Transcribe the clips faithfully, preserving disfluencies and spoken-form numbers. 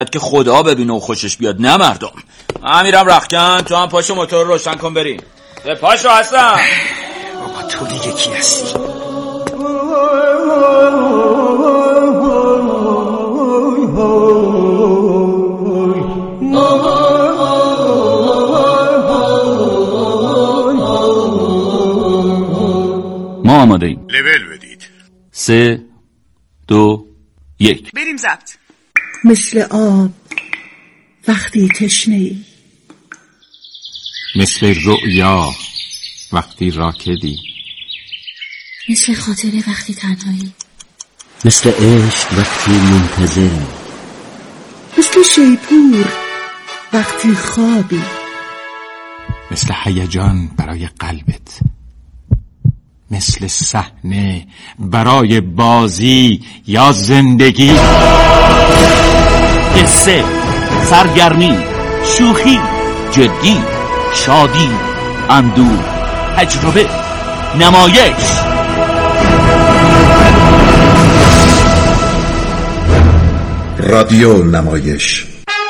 که خدا ببینه و خوشش بیاد، نه مردم. من میرم رختکن، تو هم پاشو موتور رو روشن کن بریم. پاشو هستم. بابا تو دیگه کی هستی؟ ما آماده ایم. لول بدید. سه دو یک بریم ضبط. مثل آب وقتی تشنه‌ای، مثل رؤیا وقتی راکدی، مثل خاطره وقتی تنهایی، مثل عشق وقتی منتظری، مثل شیپور وقتی خوابی، مثل هیجان برای قلبت، مثل صحنه برای بازی یا زندگی. قصه، سرگرمی، شوخی، جدی، شادی، اندوه، تجربه، نمایش. رادیو نمایش.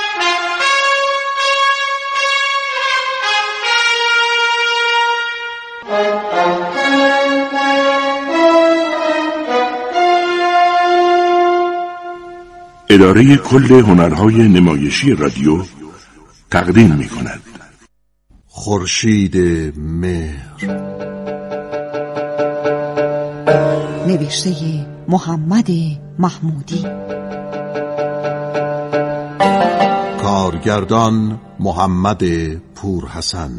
اداره کل هنرهای نمایشی رادیو تقدیم می کند خورشید مهر، نوشته محمد محمودی، کارگردان محمد پورحسن،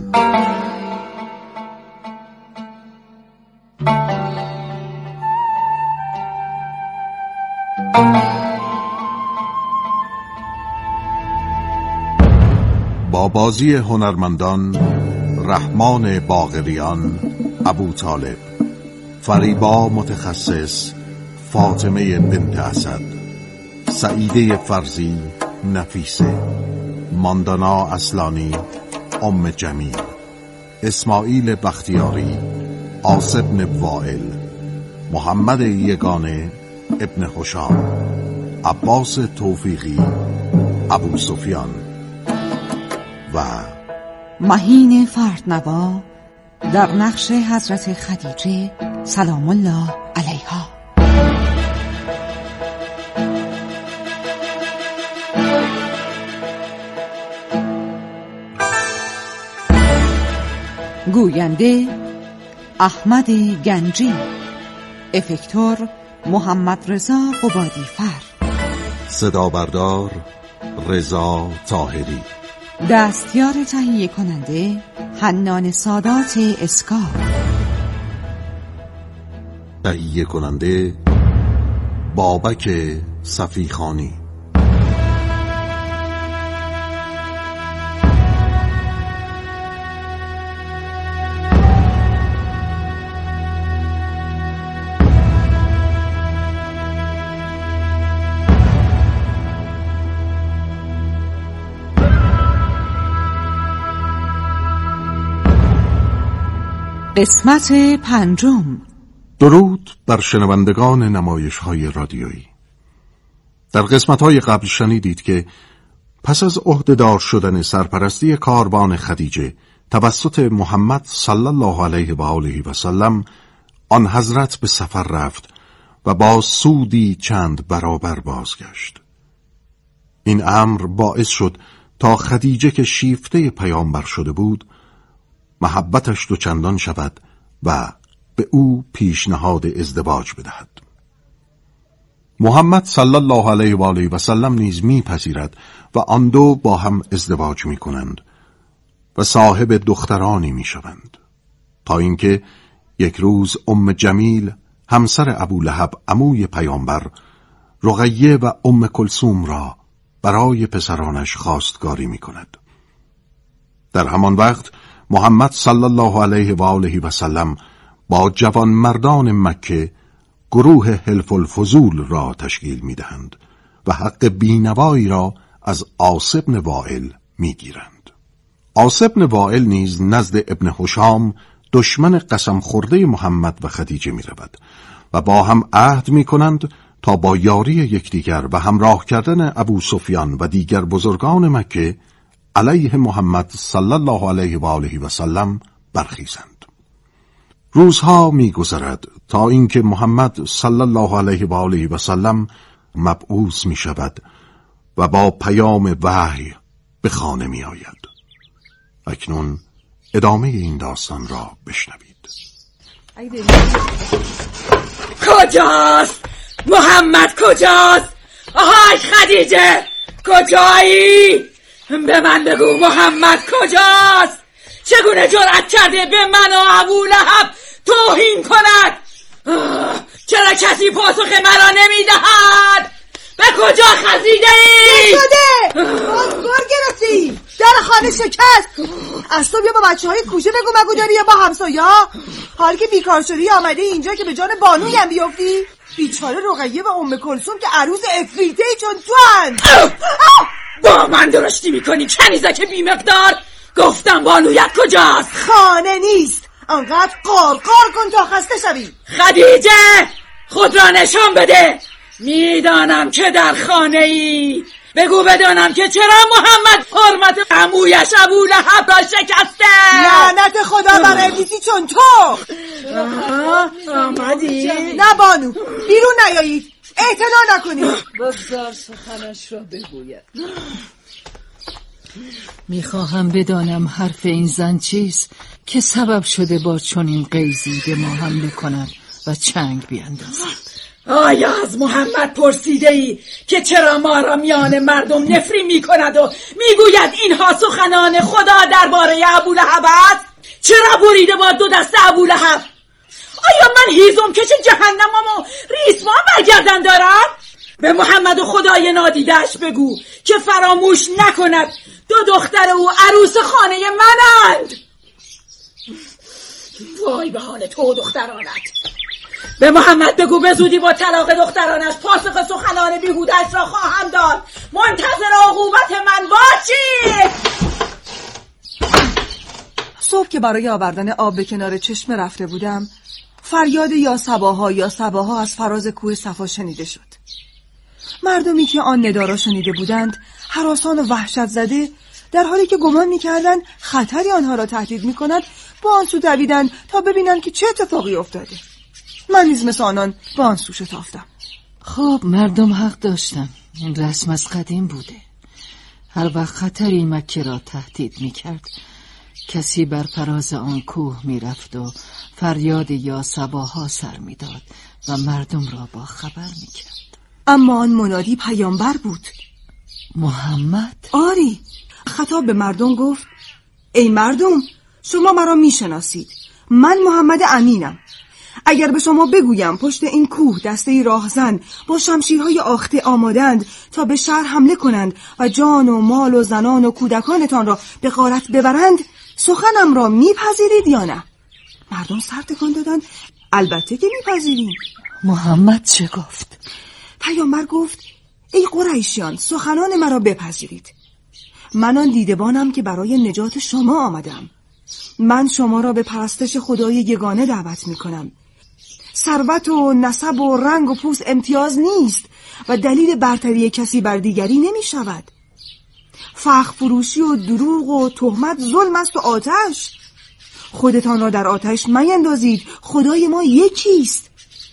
با بازی هنرمندان رحمان باقریان ابوطالب، فریبا متخصص فاطمه بنت اسد، سعیده فرزی نفیسه، ماندانا اصلانی ام جمیل، اسماعیل بختیاری عاص بن وائل، محمد یگانه ابن هشام، عباس توفیقی ابو سفیان و مهین فردنوا در نقش حضرت خدیجه سلام الله علیها. گوینده احمد گنجی، افکتور محمد رضا قبادی فر، صدا بردار رضا طاهری، دستیار تهیه کننده حنان سادات اسکار، تهیه کننده بابک صفیخانی. قسمت پنجم. درود بر شنوندگان نمایش های رادیویی. در قسمت های قبل شنیدید که پس از عهدهدار شدن سرپرستی کاروان خدیجه توسط محمد صلی الله علیه و آله و سلم، آن حضرت به سفر رفت و با سودی چند برابر بازگشت. این امر باعث شد تا خدیجه که شیفته پیامبر شده بود محبتش دوچندان شود و به او پیشنهاد ازدواج بدهد. محمد صلی الله علیه و آله و سلم نیز میپذیرد و آن دو با هم ازدواج میکنند و صاحب دخترانی میشوند، تا اینکه یک روز ام جمیل همسر ابولهب عموی پیامبر رقیه و ام کلثوم را برای پسرانش خواستگاری میکند. در همان وقت محمد صلی الله علیه و آله و سلم با جوان مردان مکه گروه حلف الفضول را تشکیل میدهند و حق بینوایی را از عاص بن وائل میگیرند. عاص بن وائل نیز نزد ابن هشام دشمن قسم خورده محمد و خدیجه می رود و با هم عهد می کنند تا با یاری یکدیگر و همراه کردن ابو سفیان و دیگر بزرگان مکه علیه محمد صلی الله علیه و آله و سلم برخیزند. روزها می‌گذرد تا اینکه محمد صلی الله علیه و آله و سلم مبعوث می شود و با پیام وحی به خانه می آید. اکنون ادامه این داستان را بشنوید. کجاست؟ محمد کجاست؟ آهای خدیجه کجایی؟ به من بگو محمد کجاست؟ چگونه جرأت کرده به من و ابو لهب توهین کند؟ چرا کسی پاسخ مرا نمیدهد؟ به کجا خزیده ای؟ شده باز گار گرفتی، در خانه شکست. از تو بیا با بچه های کوچه بگو مگو داری یا با همسایه ها؟ حالی که بیکار شدی آمده اینجا که به جان بانوی هم بیفتی؟ بیچاره رقیه و ام کلثوم که عروس افریته ای چون تو هن. با من درشتی میکنی کنیزک بی مقدار. گفتم بانویت کجاست؟ خانه نیست، انقدر قار قار کن تا خسته شوی. خدیجه خود را نشان بده، میدانم که در خانه ای. بگو بدانم که چرا محمد حرمت عمویش ابو لهب را شکسته. لعنت خدا بر ابلیسی چون تو. آمدی؟ نه بانو بیرون نیایید، اعتنا نکنید. بگذار سخنش را بگوید. میخواهم بدانم حرف این زن چیست که سبب شده با چنین غیظی به ما حمله کند و چنگ بیاندازد. آیا از محمد پرسیده ای که چرا ما را میان مردم نفرین میکند و میگوید اینها سخنان خدا درباره ابو لهب است؟ چرا بریده با دو دست ابو لهب؟ آیا من هیزم کش جهنمم و ریسمان برگردن دارم؟ به محمد و خدای نادیدش بگو که فراموش نکند دو دختر او عروس خانه منند. وای به حال تو و دخترانت. به محمد بگو به زودی با طلاق دخترانش پاسخ سخنان بیهودش را خواهم داد. منتظر عقوبت من باشید. صبح که برای آوردن آب به کنار چشمه رفته بودم، فریاد یا صباها یا صباها از فراز کوه صفا شنیده شد. مردمی که آن ندا را شنیده بودند هراسان و وحشت زده، در حالی که گمان می‌کردند خطری آنها را تهدید می‌کند، با آن سو دویدند تا ببینند که چه اتفاقی افتاده. من نیز مثل آنان با آن سو شتافتم. خب مردم حق داشتن، این رسم از قدیم بوده. هر وقت خطری مکه را تهدید می‌کرد، کسی بر فراز آن کوه می‌رفت و فریاد یا صباها سر می‌داد و مردم را با خبر می‌کرد. اما آن منادی پیامبر بود، محمد. آری، خطاب به مردم گفت: ای مردم، شما مرا میشناسید، من محمد امینم. اگر به شما بگویم پشت این کوه دسته راهزن با شمشیرهای آخته آمادند تا به شهر حمله کنند و جان و مال و زنان و کودکانتان را به غارت ببرند، سخنم را میپذیرید یا نه؟ مردم سر تکان دادند: البته که میپذیریم. محمد چه گفت؟ پیامبر گفت: ای قریشیان، سخنان مرا بپذیرید. من آن دیدبانم که برای نجات شما آمدم. من شما را به پرستش خدای یگانه دعوت می کنم. ثروت و نسب و رنگ و پوست امتیاز نیست و دلیل برتری کسی بر دیگری نمی شود. فخر فروشی و دروغ و تهمت ظلم است و آتش. خودتان را در آتش میندازید، خدای ما یکیست.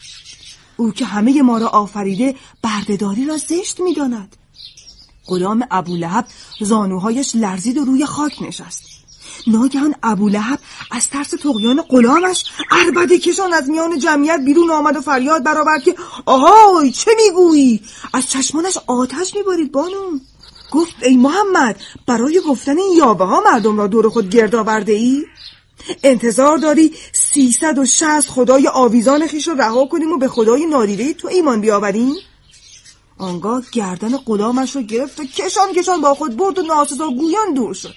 او که همه ما را آفریده بردهداری را زشت می داند. غلام ابولهب زانوهایش لرزید و روی خاک نشست. ناگهان ابولهب از ترس طغیان غلامش عربده کشان از میان جمعیت بیرون آمد و فریاد برآورد که آهای چه میگویی؟ از چشمانش آتش میبارید. بانو گفت: ای محمد، برای گفتن این یابه ها مردم را دور خود گرد آورده ای؟ انتظار داری سیصد و شصت خدای آویزان خویش را رها کنیم و به خدای نادیده تو ایمان بیاوریم؟ آنگاه گردن غلامش را گرفت و کشان کشان با خود برد و ناسزا گویان دور شد.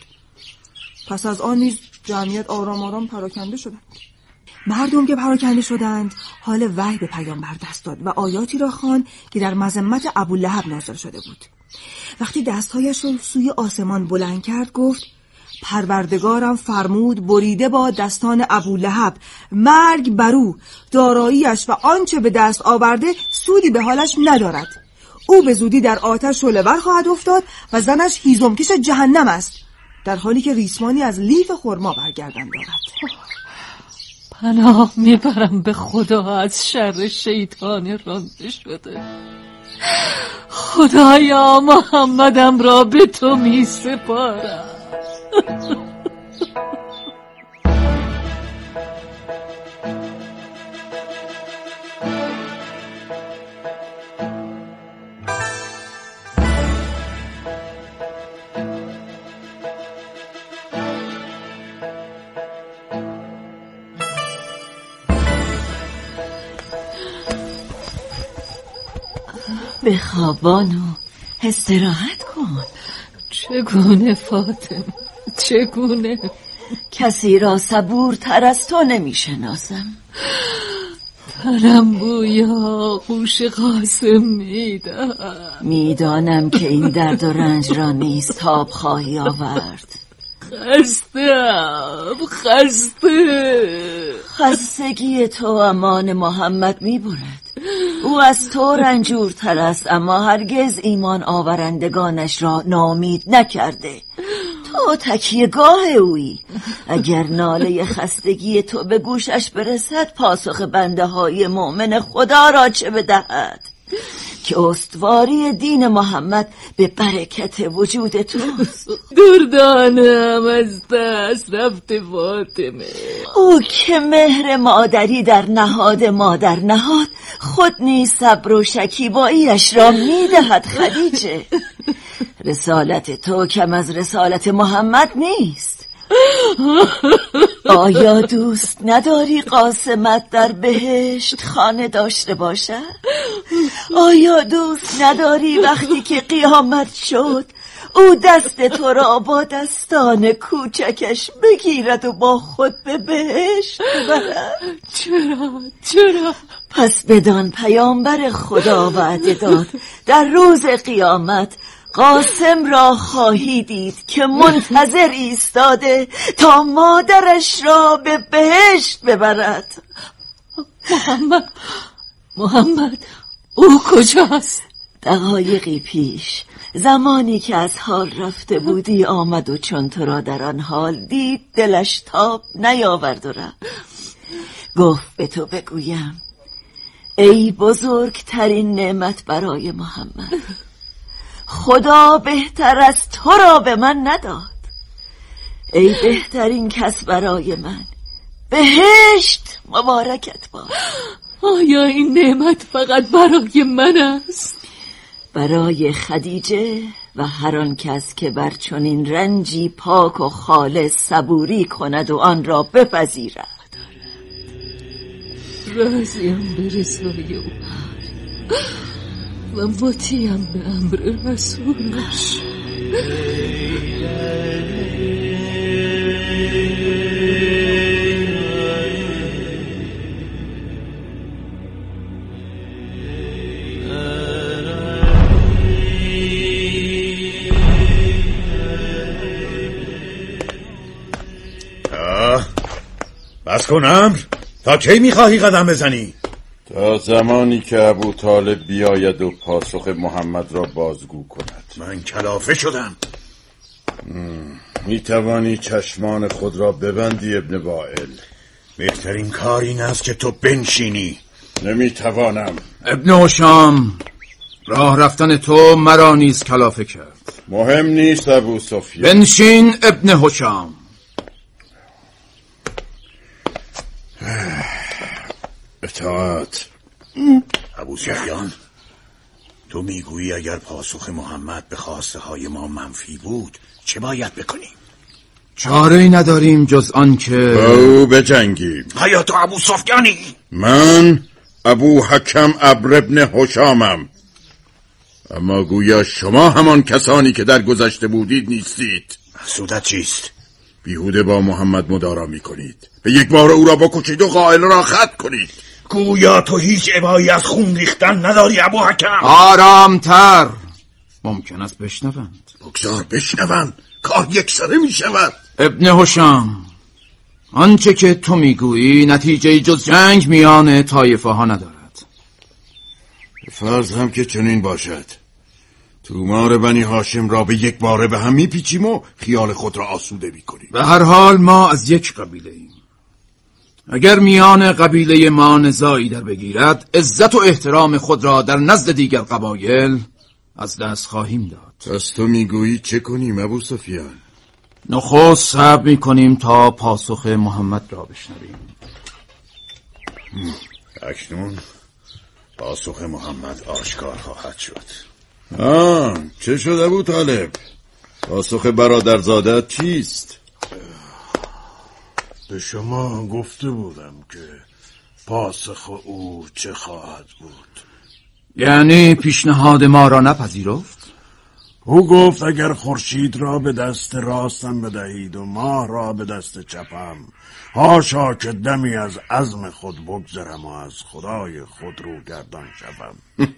پس از آن نیز جمعیت آرام آرام پراکنده شدند. مردم که پراکنده شدند، حال وحی به پیامبر دست داد و آیاتی را خواند که در مذمت ابولهب نازل شده بود. وقتی دستهایش را سوی آسمان بلند کرد گفت: پروردگارم فرمود بریده با دستان ابولهب، مرگ برو، داراییش و آنچه به دست آورده سودی به حالش ندارد. او به زودی در آتش شعله‌ور خواهد افتاد و زنش هیزمکش جهنم است، در حالی که ریسمانی از لیف خرما برگردن دارد. پناه میبرم به خدا از شر شیطان رانده شده. خدایا محمدم را به تو می سپارم. بخوابانو استراحت کن. چگونه فاطمه، چگونه؟ کسی را صبورتر از تو نمی شناسم. تنم بویا خوش قاسم میدم. میدانم که این درد و رنج را نیست تاب خواهی آورد. خستم، خسته. خستگی تو امان محمد میبرد. او از تو رنجورتر است، اما هرگز ایمان آورندگانش را ناامید نکرده. تو تکیه‌گاه اویی. اگر ناله خستگی تو به گوشش برسد، پاسخ بنده های مؤمن خدا را چه بدهد که استواری دین محمد به برکت وجود توست. دردانم از دست رفت فاطمه. او که مهر مادری در نهاد مادر نهاد، خود نیز صبر و شکیباییش را میدهد. خدیجه، رسالت تو کم از رسالت محمد نیست. آیا دوست نداری قاسمت در بهشت خانه داشته باشد؟ آیا دوست نداری وقتی که قیامت شد او دست تو را با دستان کوچکش بگیرد و با خود به بهشت ببرد؟ چرا؟ چرا؟ پس بدان پیامبر خدا وعده داد در روز قیامت قاسم را خواهی دید که منتظر ایستاده تا مادرش را به بهشت ببرد. محمد، محمد او کجاست؟ دقایقی پیش زمانی که از حال رفته بودی آمد و چون تو را در آن حال دید دلش تاب نیاورد و رفت. گفت به تو بگویم ای بزرگترین نعمت برای محمد، خدا بهتر از تو را به من نداد. ای بهترین کس برای من، بهشت مبارکت باد. آیا این نعمت فقط برای من است؟ برای خدیجه و هر آن کس که بر چنین رنجی پاک و خالص صبوری کند و آن را بپذیرد. راضیم به رضای او و مطیعم به امر رسولش. بس کن امر، تا کی میخواهی قدم بزنی؟ تا زمانی که ابو طالب بیاید و پاسخ محمد را بازگو کند. من کلافه شدم. میتوانی چشمان خود را ببندی ابن وائل. بهترین کار این است که تو بنشینی. نمیتوانم. ابن هشام، راه رفتن تو مرا نیز کلافه کرد. مهم نیست ابو سفیان. بنشین ابن هشام. اطاعت. ابو سفیان، تو میگویی اگر پاسخ محمد به خواسته های ما منفی بود چه باید بکنیم؟ چاره ای نداریم جز آن که با او بجنگیم. آیا تو ابو سفیانی؟ من ابو حکم ابر ابن هشامم، اما گویا شما همان کسانی که در گذشته بودید نیستید. مقصودت چیست؟ بیهوده با محمد مدارا می کنید، به یک بار او را بکشید و قائل را خط کنید. گویا تو هیچ ابایی از خون ریختن نداری ابو حکم. آرامتر، ممکن است بشنوند. بگذار بشنوند، کار یک سره می شود. ابن هشام، آنچه که تو میگویی نتیجه جز جنگ میان طایفه ها ندارد. فرض هم که چنین باشد، تومار بنی هاشم را به یک باره به هم میپیچیم و خیال خود را آسوده میکنیم. به هر حال ما از یک قبیله ایم. اگر میان قبیله ما نزاعی در بگیرد، عزت و احترام خود را در نزد دیگر قبایل از دست خواهیم داد. پس تو میگویی چه کنیم ابو سفیان؟ نخست صبر میکنیم تا پاسخ محمد را بشنویم. اکنون پاسخ محمد آشکار خواهد شد. آه، چه شد ابو طالب؟ پاسخ برادرزادت چیست؟ به شما گفته بودم که پاسخ او چه خواهد بود. یعنی پیشنهاد ما را نپذیرفت؟ او گفت اگر خورشید را به دست راستم بدهید و ماه را به دست چپم، حاشا که دمی از عزم خود بگذرم و از خدای خود رو گردان شوم.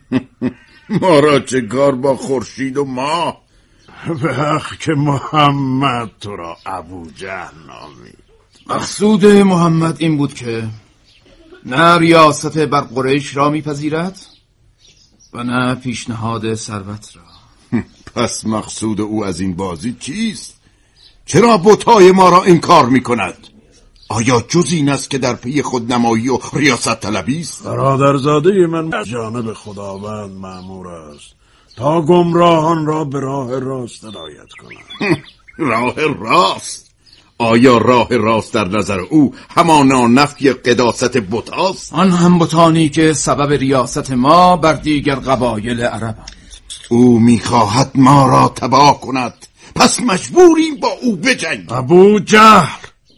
ما را چه کار با خورشید و ماه؟ به حق که محمد تو را ابو جهل نامید. مقصود محمد این بود که نه ریاست بر قریش را میپذیرد و نه پیشنهاد ثروت را. پس مقصود او از این بازی چیست؟ چرا بتای ما را انکار میکند؟ آیا جز این است که در پی خودنمایی و ریاست طلبی است؟ برادرزاده من جانب خداوند مأمور است تا گمراهان را به راه راست هدایت کند. راه راست؟ آیا راه راست در نظر او همانا نفی قداست بتاست؟ آن هم بتانی که سبب ریاست ما بر دیگر قبایل عربند. او میخواهد ما را تباه کند، پس مجبوریم با او بجنگیم. ابو جهل،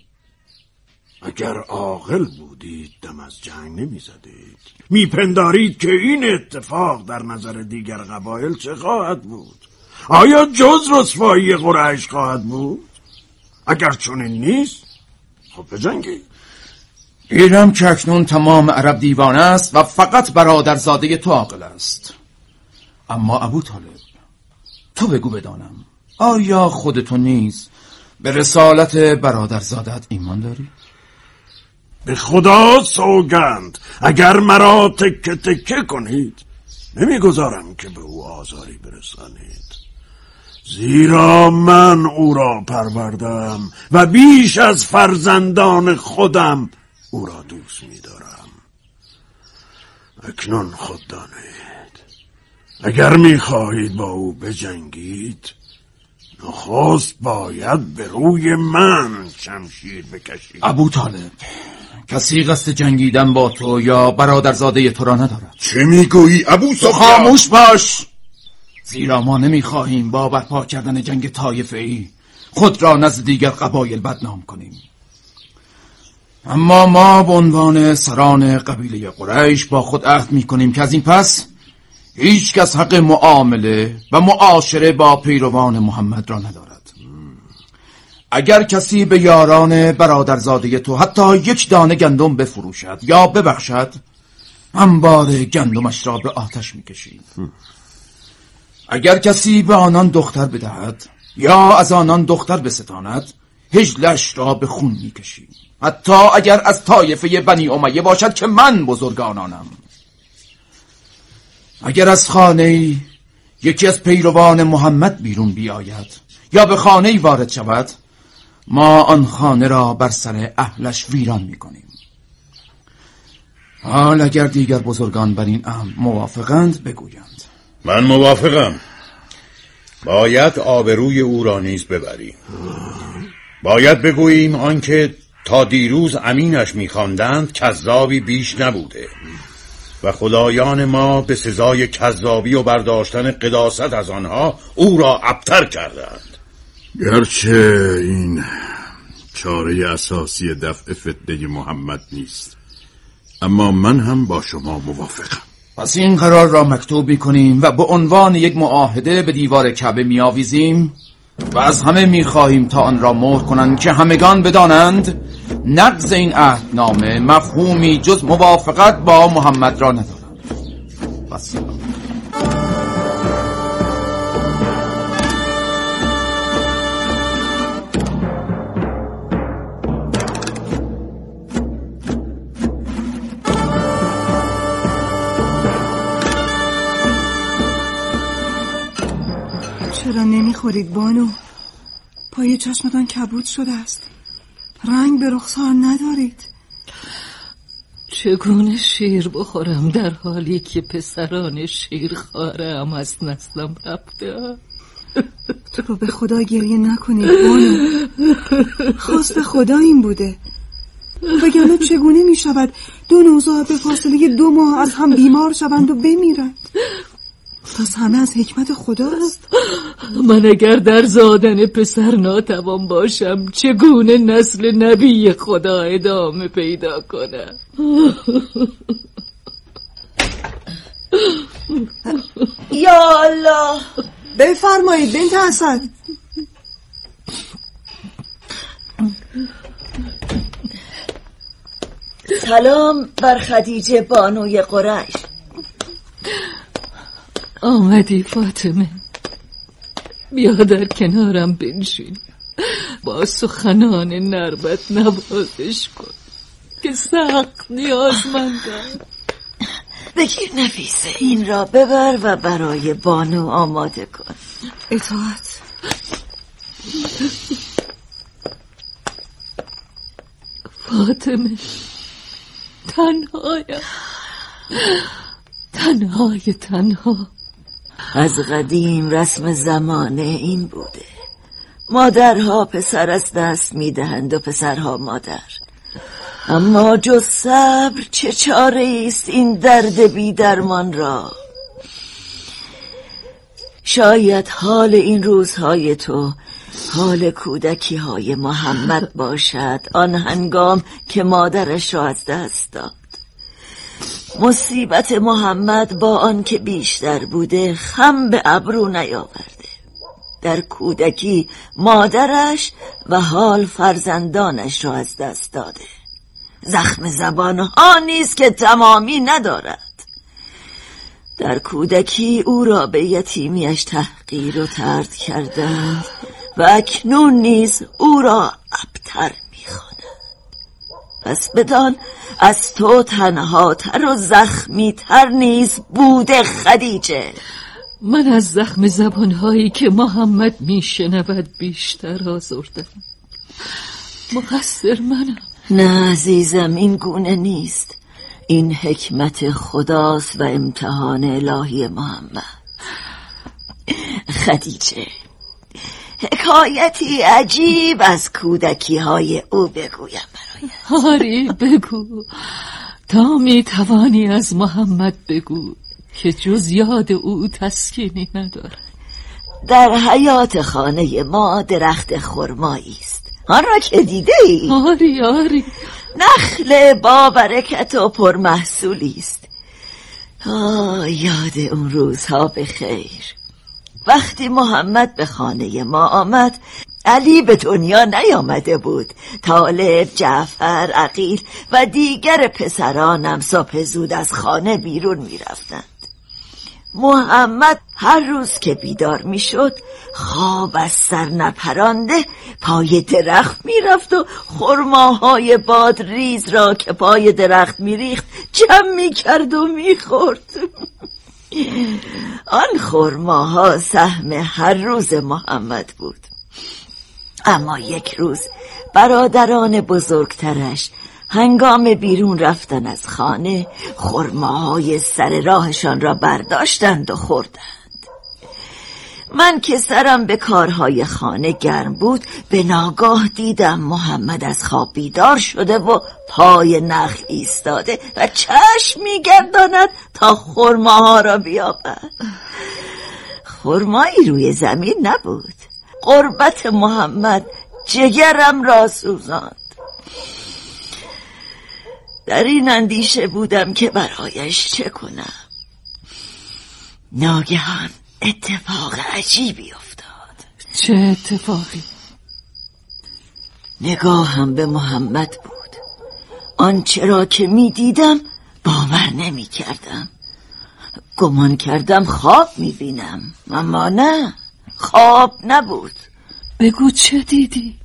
اگر عاقل بودید دم از جنگ نمیزدید. میپندارید که این اتفاق در نظر دیگر قبایل چه خواهد بود؟ آیا جز رسوایی قریش خواهد بود؟ اگر چنین نیست خب بجنگید. گیرم که اکنون تمام عرب دیوانه است و فقط برادرزاده تو عاقل است. اما ابو طالب، تو بگو بدانم، آیا خودتو نیز به رسالت برادرزادت ایمان داری؟ به خدا سوگند اگر مرا تکه تکه کنید نمیگذارم که به او آزاری برسانید، زیرا من او را پروردم و بیش از فرزندان خودم او را دوست می‌دارم. اکنون خود دانید اگر می‌خواهید با او بجنگید نخست باید به روی من شمشیر بکشید. ابو طالب، کسی قصد جنگیدن با تو یا برادرزاده تو را ندارد. چه میگویی ابو سفیان؟ خاموش باش، زیرا ما نمیخواهیم با برپا کردن جنگ طایفه‌ای خود را نزد دیگر قبایل بدنام کنیم. اما ما به عنوان سران قبیله قریش با خود عهد میکنیم که از این پس هیچ کس حق معامله و معاشره با پیروان محمد را ندارد. اگر کسی به یاران برادرزاده تو حتی یک دانه گندم بفروشد یا ببخشد، انبار گندمش را به آتش میکشید. اگر کسی به آنان دختر بدهد یا از آنان دختر بستاند، هجلش را به خون میکشید، حتی اگر از طایفه بنی امیه باشد که من بزرگ آنانم. اگر از خانه یکی از پیروان محمد بیرون بیاید یا به خانه وارد شود، ما آن خانه را بر سر اهلش ویران میکنیم. حال اگر دیگر بزرگان بر این امر موافقند بگویند. من موافقم. باید آبروی او را نیز ببریم. باید بگوییم آنکه تا دیروز امینش می‌خواندند کذابی بیش نبوده و خدایان ما به سزای کذابی و برداشتن قداست از آنها او را ابتر کردند. گرچه این چاره اساسی دفع فتنه محمد نیست، اما من هم با شما موافقم. پس این قرار را مکتوب می‌کنیم و به عنوان یک معاهده به دیوار کعبه می‌آویزیم و از همه می‌خواهیم تا آن را مهر کنند که همگان بدانند نقض این عهدنامه مفهومی جز موافقت با محمد را ندارد. بس. نخورید بانو. پای چشمتان کبود شده است. رنگ به رخسار ندارید. چگونه شیر بخورم در حالی که پسران شیرخواره هم از نسلم رفته؟ تو رو به خدا گریه نکنید بانو. خواست خدا این بوده. وگرنه چگونه می شود دو نوزاد به فاصله دو ماه از هم بیمار شوند و بمیرند؟ پس همه از حکمت خداست. من اگر در زادن پسر ناتوان باشم چگونه نسل نبی خدا ادامه پیدا کنم؟ یا الله، بفرمایید بنت اسد. سلام بر خدیجه بانوی قریش. آمدی فاطمه، بیا در کنارم بنشین، با سخنان نربت نوازش کن که سخت نیازمندم. بگیر نفیسه، این را ببر و برای بانو آماده کن. اطاعت. فاطمه، تنهایم، تنهای تنها. از قدیم رسم زمانه این بوده، مادرها پسر از دست میدهند و پسرها مادر. اما جز صبر چه چاره است این درد بی درمان را؟ شاید حال این روزهای تو حال کودکی های محمد باشد، آن هنگام که مادرش را از دست داد. مصیبت محمد با آن که بیشتر بوده خم به ابرو نیاورده. در کودکی مادرش و حال فرزندانش را از دست داده. زخم زبان ها نیز که تمامی ندارد. در کودکی او را به یتیمیش تحقیر و طرد کردند و اکنون نیز او را ابتر می‌خوانند. پس بدان از تو تنها تر و زخمی تر نیز بوده خدیجه. من از زخم زبانهایی که محمد میشنود بیشتر آزردم. مقصر منم. نه عزیزم، این گونه نیست. این حکمت خداست و امتحان الهی محمد. خدیجه، حکایتی عجیب از کودکی های او بگویم برایت. آری بگو، تا می توانی از محمد بگو که جز یاد او تسکینی ندارد. در حیات خانه ما درخت خرمایی است، آن را که دیده ای؟ آری آری. نخل با برکت و پرمحصولی است. آه، یاد اون روزها به خیر. وقتی محمد به خانه ما آمد علی به دنیا نیامده بود. طالب، جعفر، عقیل و دیگر پسرانم صبح زود از خانه بیرون می رفتند. محمد هر روز که بیدار می شد خواب از سر نپرانده پای درخت می رفت و خرماهای بادریز را که پای درخت می ریخت جمع می کرد و می خورد. آن خرماها سهم هر روز محمد بود. اما یک روز برادران بزرگترش هنگام بیرون رفتن از خانه خرماهای سر راهشان را برداشتند و خوردند. من که سرم به کارهای خانه گرم بود به ناگاه دیدم محمد از خواب بیدار شده و پای نخل ایستاده و چشم می‌گرداند تا خرماها را بیابد. خرمایی روی زمین نبود. قربت محمد جگرم را سوزاند. در این اندیشه بودم که برایش چه کنم. ناگهان اتفاق عجیبی افتاد. چه اتفاقی؟ نگاهم به محمد بود. آنچه را که می دیدم باور نمی کردم. گمان کردم خواب می بینم، اما نه، خواب نبود. بگو چه دیدی؟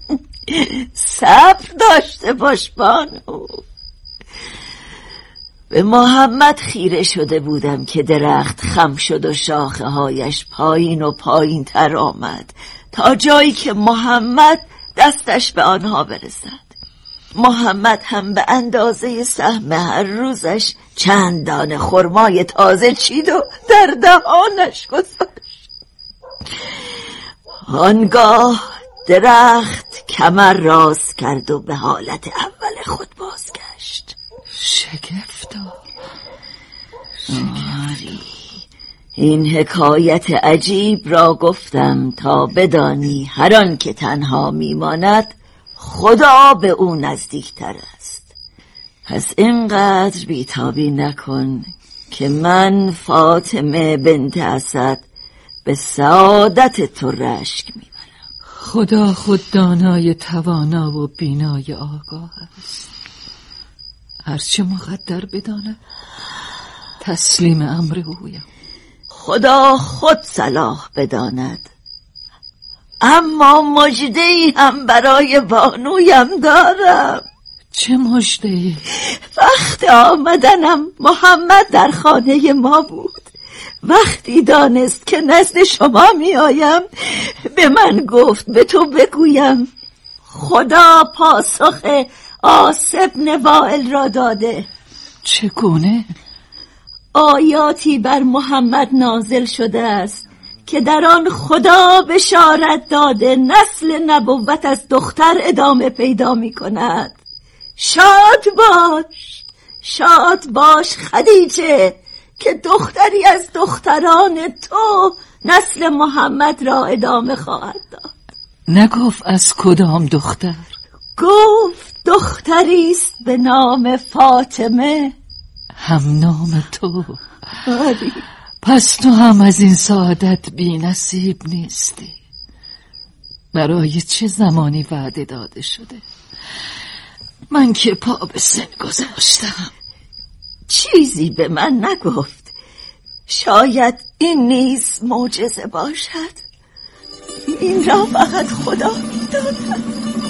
صبر داشته باش بانو. به محمد خیره شده بودم که درخت خم شد و شاخه هایش پایین و پایین تر آمد تا جایی که محمد دستش به آنها برسد. محمد هم به اندازه سهم هر روزش چند دانه خرمای تازه چید و در دهانش گذاشت. آنگاه درخت کمر راست کرد و به حالت اول خود بازگشت. شگفتا آری، این حکایت عجیب را گفتم تا بدانی هر آن که تنها میماند خدا به او نزدیکتر است. پس اینقدر بیتابی نکن که من فاطمه بنت اسد به سعادت تو رشک میبرم. خدا خود دانای توانا و بینای آگاه است. هرچه مقدر بداند تسلیم امر اویم. خدا خود صلاح بداند. اما مژده‌ای هم برای بانویم دارم. چه مژده‌ای؟ وقت آمدنم محمد در خانه ما بود. وقتی دانست که نزد شما می آیم به من گفت به تو بگویم خدا پاسخ عاص بن وائل را داده. چگونه؟ آیاتی بر محمد نازل شده است که در آن خدا بشارت داده نسل نبوت از دختر ادامه پیدا می کند. شاد باش، شاد باش خدیجه که دختری از دختران تو نسل محمد را ادامه خواهد داد. نگفت از کدام دختر؟ گفت دختری است به نام فاطمه. هم نام تو؟ آری. پس تو هم از این سعادت بی نصیب نیستی. برای چه زمانی وعده داده شده؟ من که پا به سن گذاشتم. چیزی به من نگفت. شاید این نیز معجزه باشد. این را فقط خدا می‌داند.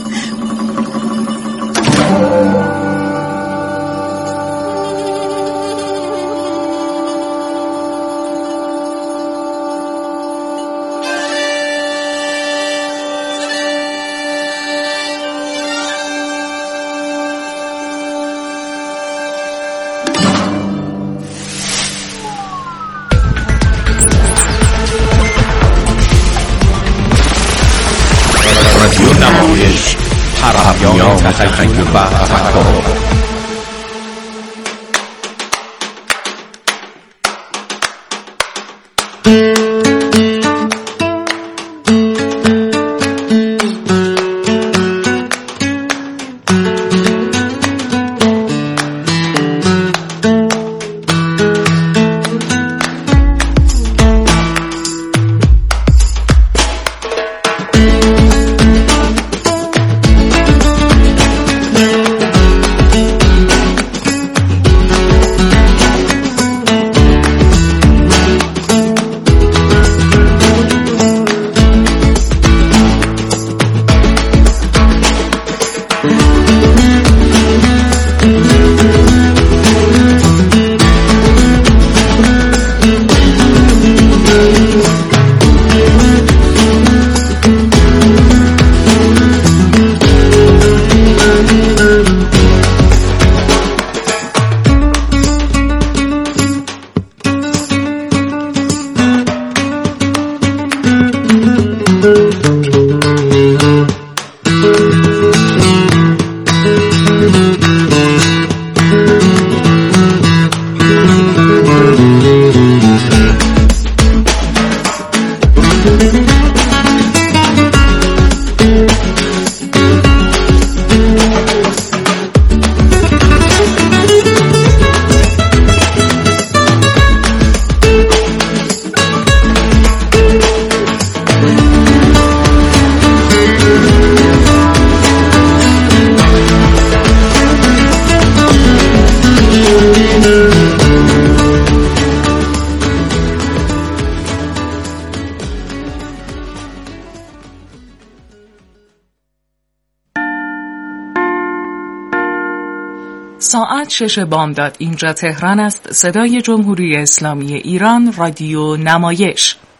نمایش پرهیان تخیل و تفکر. ساعت شش بامداد اینجا تهران است. صدای جمهوری اسلامی ایران، رادیو نمایش.